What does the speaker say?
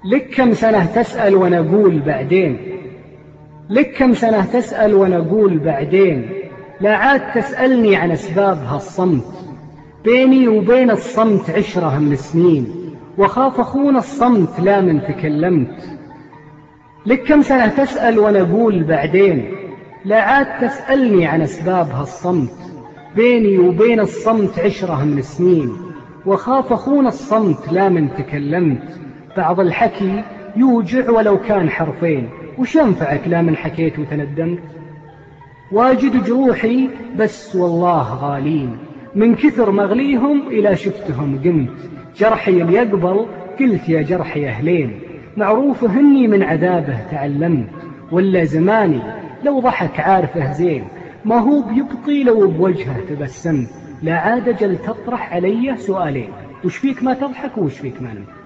لك كم سنة تسأل ونقول بعدين، لك كم سنة تسأل ونقول بعدين، لا عاد تسألني عن أسباب هالصمت. بيني وبين الصمت 10 من السنين، وخاف أخون الصمت لا من تكلمت. لك كم سنة تسأل ونقول بعدين، لا عاد تسألني عن أسباب هالصمت. بيني وبين الصمت 10 من السنين، وخاف أخون الصمت لا من تكلمت. بعض الحكي يوجع ولو كان حرفين، وش ينفعك لا من حكيت وتندمت. واجد جروحي بس والله غالين، من كثر مغليهم إلى شفتهم قمت. جرحي اللي يقبل قلت يا جرحي أهلين، معروف هني من عذابه تعلمت. ولا زماني لو ضحك عارفه زين، ما هو بيبطي لو بوجهه تبسمت. لا عاد جل تطرح علي سؤالين، وش فيك ما تضحك وش فيك ما نمت.